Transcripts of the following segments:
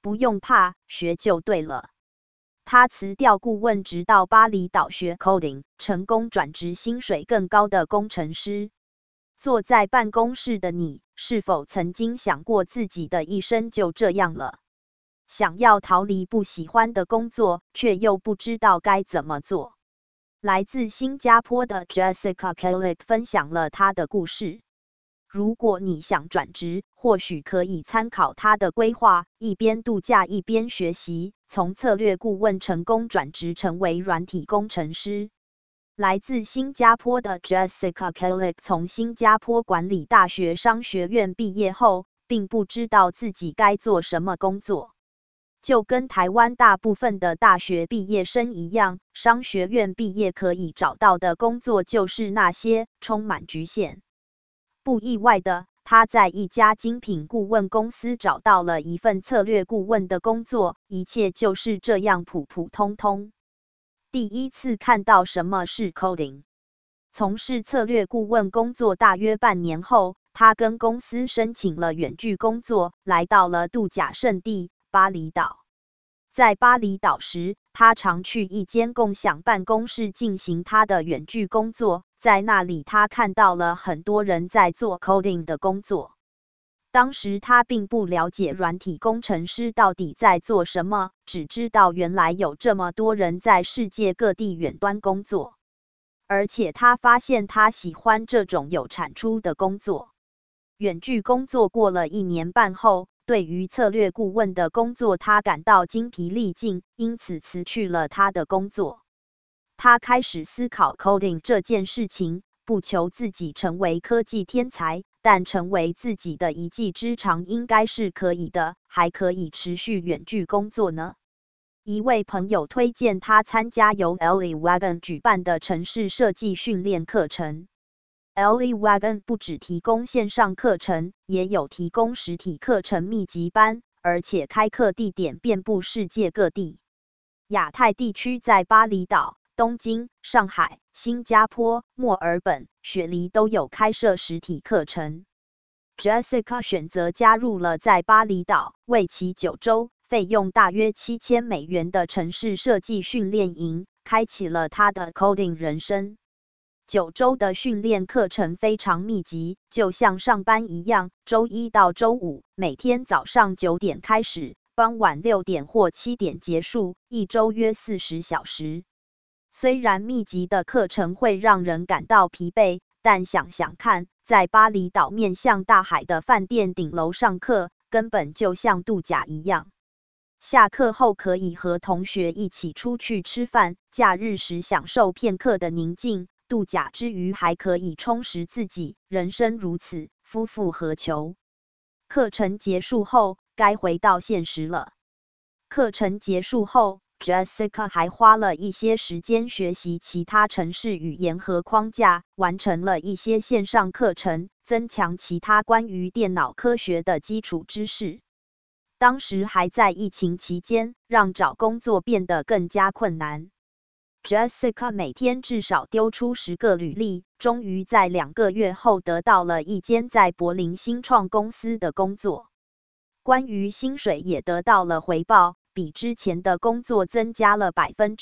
不用怕，学就对了。他辞掉顾问，直到巴厘岛学 coding， 成功转职薪水更高的工程师。坐在办公室的你，是否曾经想过自己的一生就这样了？想要逃离不喜欢的工作，却又不知道该怎么做。来自新加坡的 Jessica Kelly 分享了她的故事。如果你想转职，或许可以参考她的规划，一边度假一边学习，从策略顾问成功转职成为软体工程师。来自新加坡的 Jessica Kelly 从新加坡管理大学商学院毕业后，并不知道自己该做什么工作。就跟台湾大部分的大学毕业生一样，商学院毕业可以找到的工作就是那些，充满局限。不意外的，他在一家精品顾问公司找到了一份策略顾问的工作，一切就是这样普普通通。第一次看到什么是 coding。从事策略顾问工作大约半年后，他跟公司申请了远距工作，来到了度假胜地巴厘岛。在巴厘岛时，他常去一间共享办公室进行他的远距工作，在那里他看到了很多人在做 coding 的工作。当时他并不了解软体工程师到底在做什么，只知道原来有这么多人在世界各地远端工作。而且他发现他喜欢这种有产出的工作。远距工作过了1年半后，对于策略顾问的工作他感到精疲力尽，因此辞去了他的工作。他开始思考 coding 这件事情，不求自己成为科技天才，但成为自己的一技之长应该是可以的，还可以持续远距工作呢。一位朋友推荐他参加由 Ellie Wagon 举办的程式设计训练课程。Ellie Wagon 不只提供线上课程，也有提供实体课程密集班，而且开课地点遍布世界各地。亚太地区在巴厘岛、东京、上海、新加坡、墨尔本、雪梨都有开设实体课程。Jessica 选择加入了在巴厘岛为期9周，费用大约$7000的程式设计训练营，开启了她的 coding 人生。9周的训练课程非常密集，就像上班一样，周一到周五，每天早上9点开始，傍晚6点或7点结束，一周约40小时。虽然密集的课程会让人感到疲惫，但想想看，在巴厘岛面向大海的饭店顶楼上课，根本就像度假一样。下课后可以和同学一起出去吃饭，假日时享受片刻的宁静，度假之余还可以充实自己，人生如此，夫复何求？课程结束后，该回到现实了。课程结束后，Jessica 还花了一些时间学习其他程式语言和框架，完成了一些线上课程，增强其他关于电脑科学的基础知识。当时还在疫情期间，让找工作变得更加困难。Jessica 每天至少丢出10个履历，终于在2个月后得到了一间在柏林新创公司的工作。关于薪水也得到了回报，比之前的工作增加了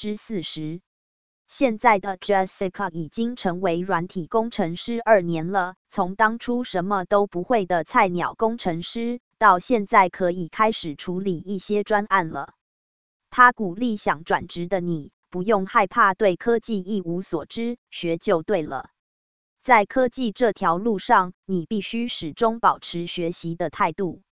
40%。现在的 Jessica 已经成为软体工程师2年了，从当初什么都不会的菜鸟工程师，到现在可以开始处理一些专案了。他鼓励想转职的你，不用害怕对科技一无所知，学就对了。在科技这条路上，你必须始终保持学习的态度。